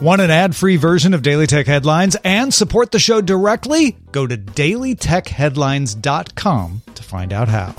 Want an ad-free version of Daily Tech Headlines and support the show directly? Go to dailytechheadlines.com to find out how.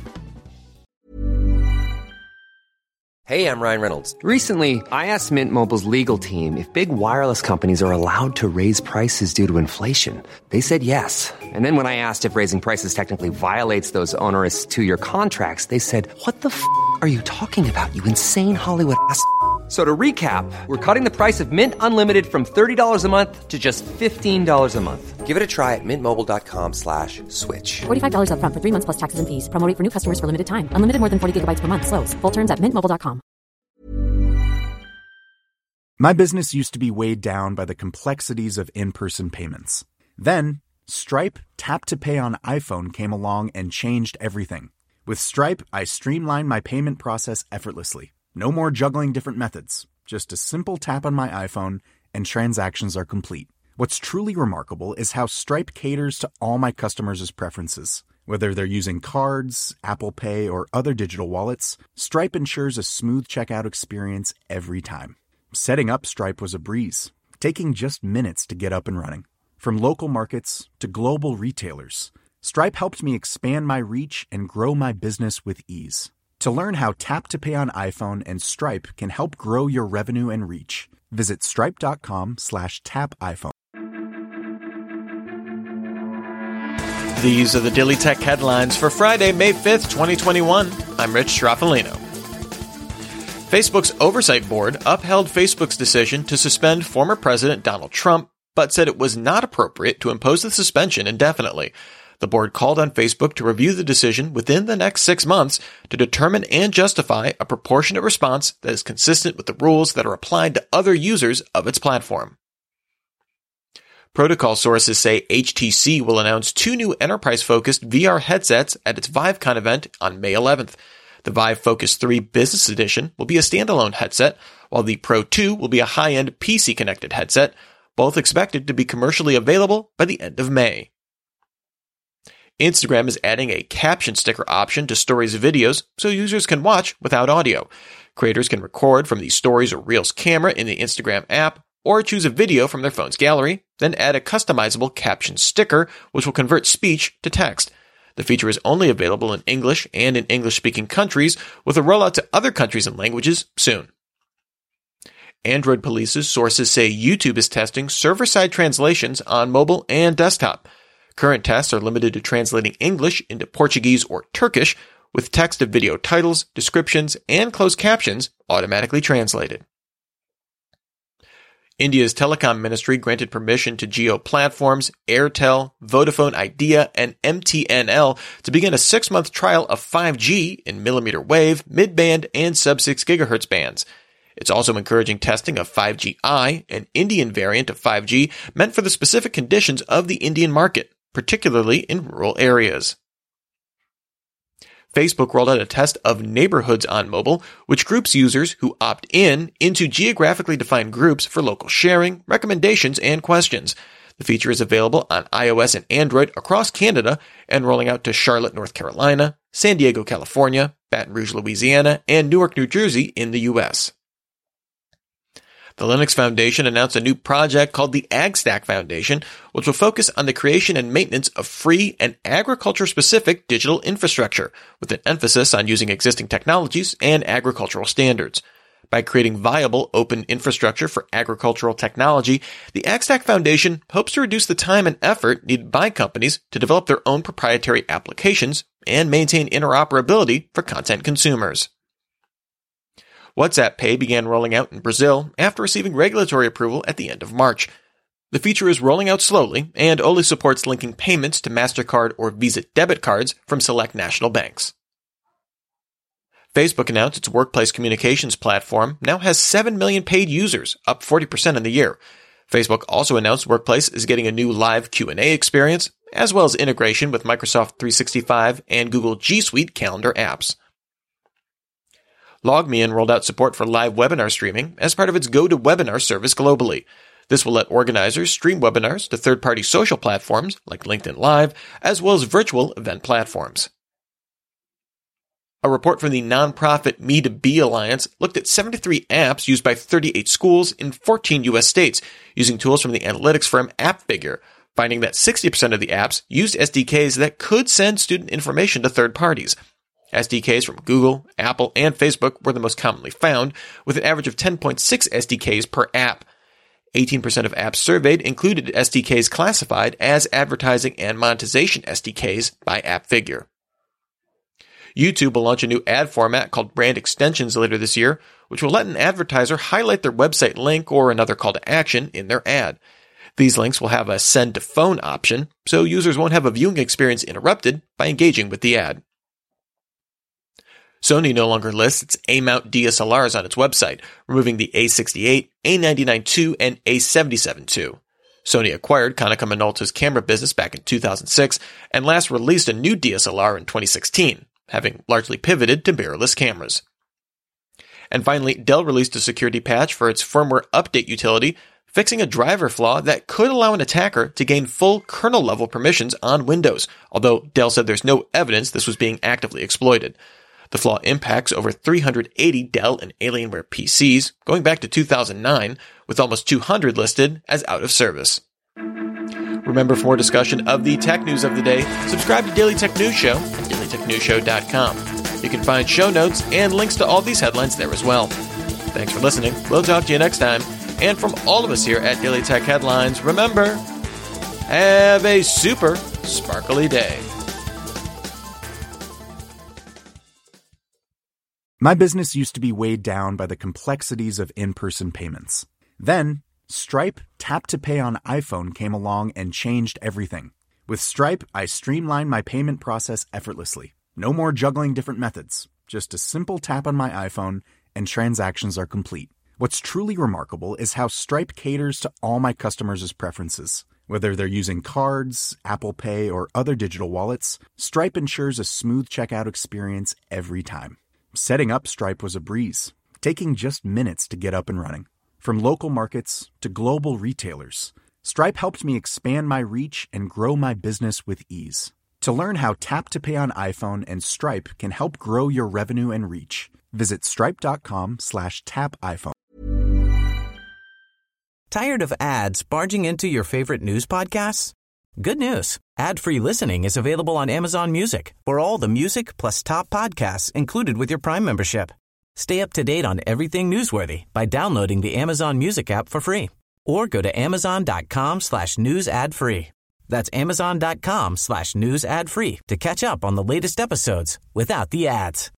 Hey, I'm Ryan Reynolds. Recently, I asked Mint Mobile's legal team if big wireless companies are allowed to raise prices due to inflation. They said yes. And then when I asked if raising prices technically violates those onerous two-year contracts, they said, "What the f*** are you talking about, you insane Hollywood ass?" So to recap, we're cutting the price of Mint Unlimited from $30 a month to just $15 a month. Give it a try at mintmobile.com/switch. $45 up front for 3 months plus taxes and fees. Promo rate for new customers for limited time. Unlimited more than 40 gigabytes per month. Slows full terms at mintmobile.com. My business used to be weighed down by the complexities of in-person payments. Then, Stripe Tap to Pay on iPhone came along and changed everything. With Stripe, I streamlined my payment process effortlessly. No more juggling different methods. Just a simple tap on my iPhone and transactions are complete. What's truly remarkable is how Stripe caters to all my customers' preferences. Whether they're using cards, Apple Pay, or other digital wallets, Stripe ensures a smooth checkout experience every time. Setting up Stripe was a breeze, taking just minutes to get up and running. From local markets to global retailers, Stripe helped me expand my reach and grow my business with ease. To learn how Tap to Pay on iPhone and Stripe can help grow your revenue and reach, visit stripe.com/tapiphone. These are the Daily Tech headlines for Friday, May 5th, 2021. I'm Rich Straffolino. Facebook's Oversight Board upheld Facebook's decision to suspend former President Donald Trump, but said it was not appropriate to impose the suspension indefinitely. The board called on Facebook to review the decision within the next 6 months to determine and justify a proportionate response that is consistent with the rules that are applied to other users of its platform. Protocol sources say HTC will announce 2 new enterprise-focused VR headsets at its ViveCon event on May 11th. The Vive Focus 3 Business Edition will be a standalone headset, while the Pro 2 will be a high-end PC-connected headset, both expected to be commercially available by the end of May. Instagram is adding a caption sticker option to Stories videos so users can watch without audio. Creators can record from the Stories or Reels camera in the Instagram app, or choose a video from their phone's gallery, then add a customizable caption sticker, which will convert speech to text. The feature is only available in English and in English-speaking countries, with a rollout to other countries and languages soon. Android Police's sources say YouTube is testing server-side translations on mobile and desktop. Current tests are limited to translating English into Portuguese or Turkish, with text of video titles, descriptions, and closed captions automatically translated. India's telecom ministry granted permission to Jio platforms, Airtel, Vodafone Idea, and MTNL to begin a 6-month trial of 5G in millimeter wave, mid-band, and sub-6 GHz bands. It's also encouraging testing of 5G-I, an Indian variant of 5G meant for the specific conditions of the Indian market, particularly in rural areas. Facebook rolled out a test of Neighborhoods on mobile, which groups users who opt into geographically defined groups for local sharing, recommendations, and questions. The feature is available on iOS and Android across Canada and rolling out to Charlotte, North Carolina, San Diego, California, Baton Rouge, Louisiana, and Newark, New Jersey in the U.S. The Linux Foundation announced a new project called the AgStack Foundation, which will focus on the creation and maintenance of free and agriculture-specific digital infrastructure, with an emphasis on using existing technologies and agricultural standards. By creating viable open infrastructure for agricultural technology, the AgStack Foundation hopes to reduce the time and effort needed by companies to develop their own proprietary applications and maintain interoperability for content consumers. WhatsApp Pay began rolling out in Brazil after receiving regulatory approval at the end of March. The feature is rolling out slowly and only supports linking payments to MasterCard or Visa debit cards from select national banks. Facebook announced its workplace communications platform now has 7 million paid users, up 40% in the year. Facebook also announced Workplace is getting a new live Q&A experience, as well as integration with Microsoft 365 and Google G Suite calendar apps. LogMeIn rolled out support for live webinar streaming as part of its GoToWebinar service globally. This will let organizers stream webinars to third-party social platforms like LinkedIn Live, as well as virtual event platforms. A report from the nonprofit Me2Be Alliance looked at 73 apps used by 38 schools in 14 U.S. states using tools from the analytics firm AppFigure, finding that 60% of the apps used SDKs that could send student information to third parties. SDKs from Google, Apple, and Facebook were the most commonly found, with an average of 10.6 SDKs per app. 18% of apps surveyed included SDKs classified as advertising and monetization SDKs by AppFigure. YouTube will launch a new ad format called Brand Extensions later this year, which will let an advertiser highlight their website link or another call to action in their ad. These links will have a send to phone option, so users won't have a viewing experience interrupted by engaging with the ad. Sony no longer lists its A-mount DSLRs on its website, removing the A68, A99 II, and A77 II. Sony acquired Konica Minolta's camera business back in 2006 and last released a new DSLR in 2016, having largely pivoted to mirrorless cameras. And finally, Dell released a security patch for its firmware update utility, fixing a driver flaw that could allow an attacker to gain full kernel-level permissions on Windows, although Dell said there's no evidence this was being actively exploited. The flaw impacts over 380 Dell and Alienware PCs, going back to 2009, with almost 200 listed as out of service. Remember, for more discussion of the tech news of the day, subscribe to Daily Tech News Show at dailytechnewsshow.com. You can find show notes and links to all these headlines there as well. Thanks for listening. We'll talk to you next time. And from all of us here at Daily Tech Headlines, remember, have a super sparkly day. My business used to be weighed down by the complexities of in-person payments. Then, Stripe Tap to Pay on iPhone came along and changed everything. With Stripe, I streamlined my payment process effortlessly. No more juggling different methods. Just a simple tap on my iPhone and transactions are complete. What's truly remarkable is how Stripe caters to all my customers' preferences. Whether they're using cards, Apple Pay, or other digital wallets, Stripe ensures a smooth checkout experience every time. Setting up Stripe was a breeze, taking just minutes to get up and running. From local markets to global retailers, Stripe helped me expand my reach and grow my business with ease. To learn how Tap to Pay on iPhone and Stripe can help grow your revenue and reach, visit stripe.com/tapiphone. Tired of ads barging into your favorite news podcasts? Good news. Ad-free listening is available on Amazon Music for all the music plus top podcasts included with your Prime membership. Stay up to date on everything newsworthy by downloading the Amazon Music app for free or go to amazon.com/news ad free. That's amazon.com/news ad free to catch up on the latest episodes without the ads.